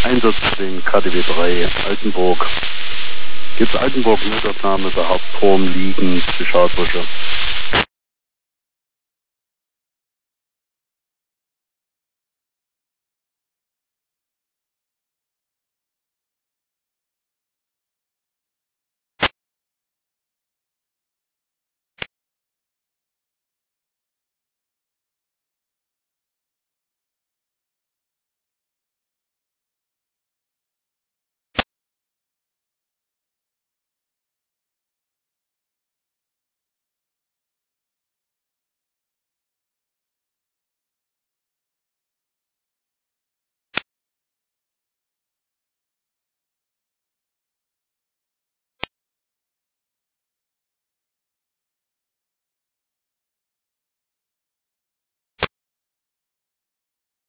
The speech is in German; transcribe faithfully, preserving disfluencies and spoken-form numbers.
Einsatz für den K D W drei Altenburg. Gibt Altenburg Notaufnahme bei Hauptturm liegen Spezialbrüche.